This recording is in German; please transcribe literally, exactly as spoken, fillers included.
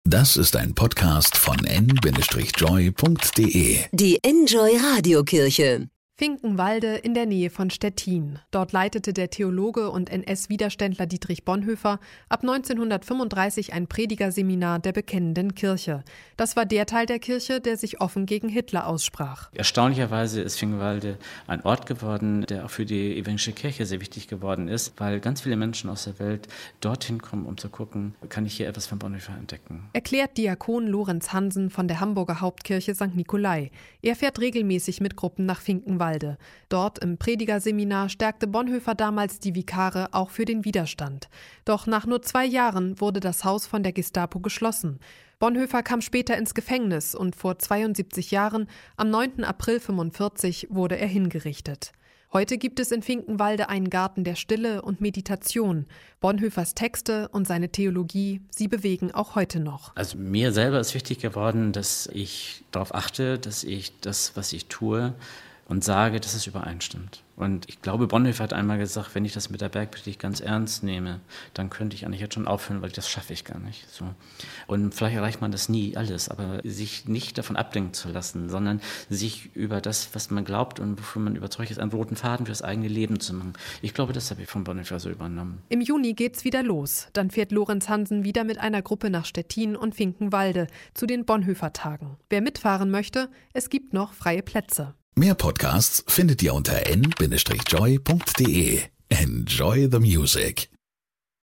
Das ist ein Podcast von en Bindestrich joy punkt de. Die Enjoy Radiokirche. Finkenwalde in der Nähe von Stettin. Dort leitete der Theologe und N S-Widerständler Dietrich Bonhoeffer ab neunzehnhundertfünfunddreißig ein Predigerseminar der Bekennenden Kirche. Das war der Teil der Kirche, der sich offen gegen Hitler aussprach. Erstaunlicherweise ist Finkenwalde ein Ort geworden, der auch für die evangelische Kirche sehr wichtig geworden ist, weil ganz viele Menschen aus der Welt dorthin kommen, um zu gucken, kann ich hier etwas von Bonhoeffer entdecken. Erklärt Diakon Lorenz Hansen von der Hamburger Hauptkirche Sankt Nikolai. Er fährt regelmäßig mit Gruppen nach Finkenwalde. Dort im Predigerseminar stärkte Bonhoeffer damals die Vikare auch für den Widerstand. Doch nach nur zwei Jahren wurde das Haus von der Gestapo geschlossen. Bonhoeffer kam später ins Gefängnis und vor zweiundsiebzig Jahren, am neunten April fünfundvierzig, wurde er hingerichtet. Heute gibt es in Finkenwalde einen Garten der Stille und Meditation. Bonhoeffers Texte und seine Theologie, sie bewegen auch heute noch. Also mir selber ist wichtig geworden, dass ich darauf achte, dass ich das, was ich tue, und sage, dass es übereinstimmt. Und ich glaube, Bonhoeffer hat einmal gesagt, wenn ich das mit der Bergpredigt ganz ernst nehme, dann könnte ich eigentlich jetzt schon aufhören, weil das schaffe ich gar nicht. So. Und vielleicht erreicht man das nie alles, aber sich nicht davon ablenken zu lassen, sondern sich über das, was man glaubt und wofür man überzeugt ist, einen roten Faden für das eigene Leben zu machen. Ich glaube, das habe ich von Bonhoeffer so übernommen. Im Juni geht's wieder los. Dann fährt Lorenz Hansen wieder mit einer Gruppe nach Stettin und Finkenwalde zu den Bonhoeffer-Tagen. Wer mitfahren möchte, es gibt noch freie Plätze. Mehr Podcasts findet ihr unter en Bindestrich joy punkt de. Enjoy the music.